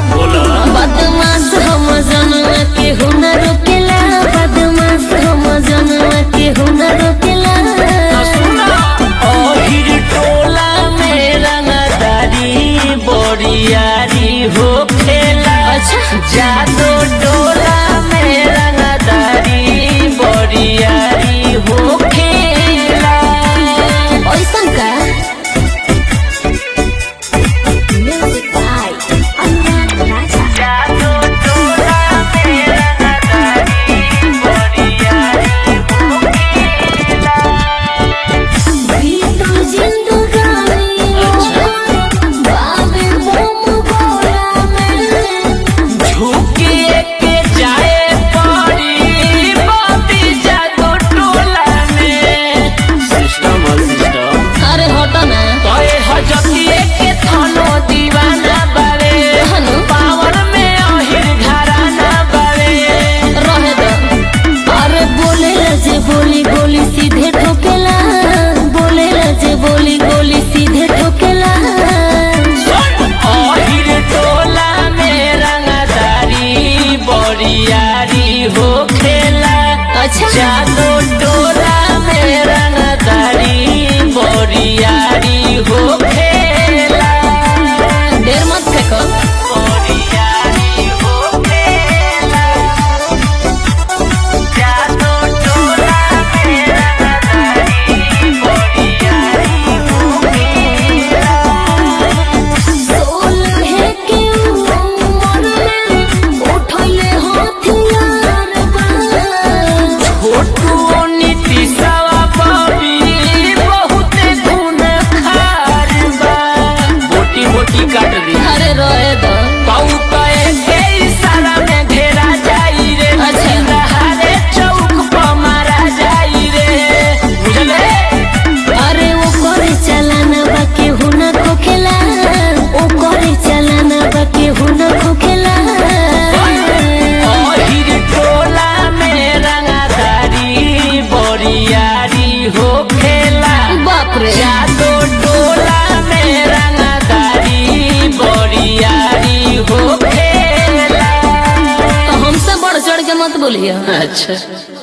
बदमाश हम जनवा के हुनर रोकेला, बदमाश हम जनवा के हुनर रोकेला। ओहिर टोला में रंगदारी बोरियारी हो खेला। अच्छा जादो टोला में रंगदारी बोरियारी हो खेला। ऐसन का बोली गोली सीधे ठोकेला, बोले जे बोली गोली सीधे ठोकेला। ओहिर टोला में रंगदारी बोरियारी हो खेला। अच्छा जादो टोला में रंगदारी बोरियारी हो खेला। देर मत फेंको। बोरियारी हो खेला। जादो टोला में रंगदारी बोरियारी हो खेला। सोलहे के उमर में उठले हथियार बा। छोटू नीतीशवा बबी बहुत धुन खार बा। बोटी बोटी काट दी। अरे रोए दो के इशारा में घेरा जाई रे। अच्छा। नहारे चौक पर मारा जाई रे। बुझले? अरे वो करे चलाना बाकी हुना खोखेला, वो करे चलाना बाकी हुना खोखेला। ओहिर टोला में रंगदारी बोरियारी हो खेला। बाप रे जादो टोला में रंगदारी बोरियारी हो खेला। तो हमसे बढ़ चढ़ के मत बोलिए। अच्छा।